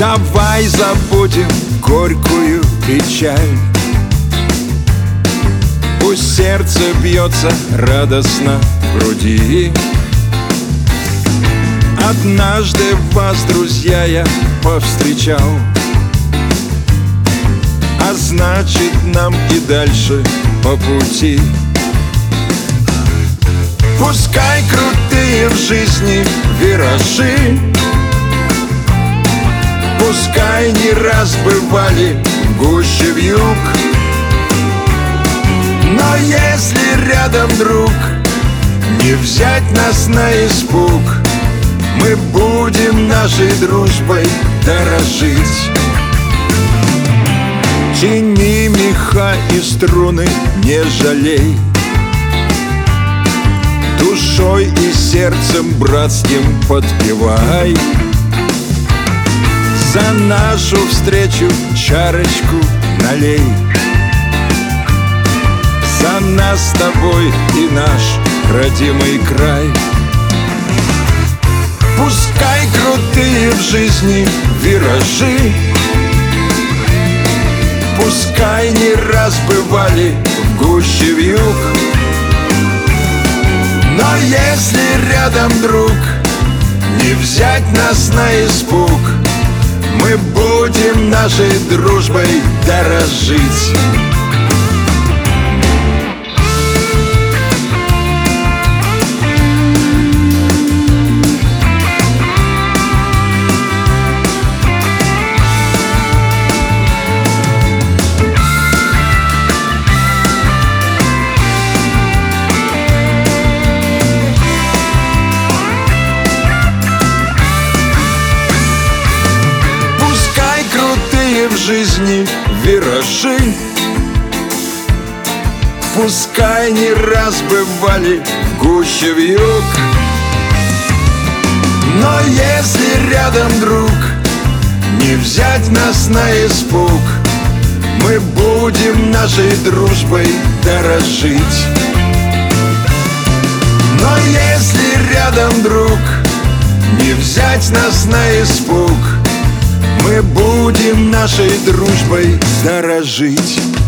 Давай забудем горькую печаль. Пусть сердце бьется радостно в груди. Однажды вас, друзья, я повстречал, а значит, нам и дальше по пути. Пускай крутые в жизни виражи, пускай не раз бывали в гуще вьюг, но если рядом друг, не взять нас на испуг, мы будем нашей дружбой дорожить. Тяни меха и струны, не жалей, душой и сердцем братским подпевай. За нашу встречу чарочку налей, за нас с тобой и наш родимый край. Пускай крутые в жизни виражи, пускай не раз бывали в гуще вьюг, но если рядом друг, не взять нас на испуг, мы будем нашей дружбой дорожить. В жизни виражи, пускай не раз бывали в гуще вьюг, но если рядом друг, не взять нас на испуг, мы будем нашей дружбой дорожить. Но если рядом друг, не взять нас на испуг, мы будем нашей дружбой дорожить.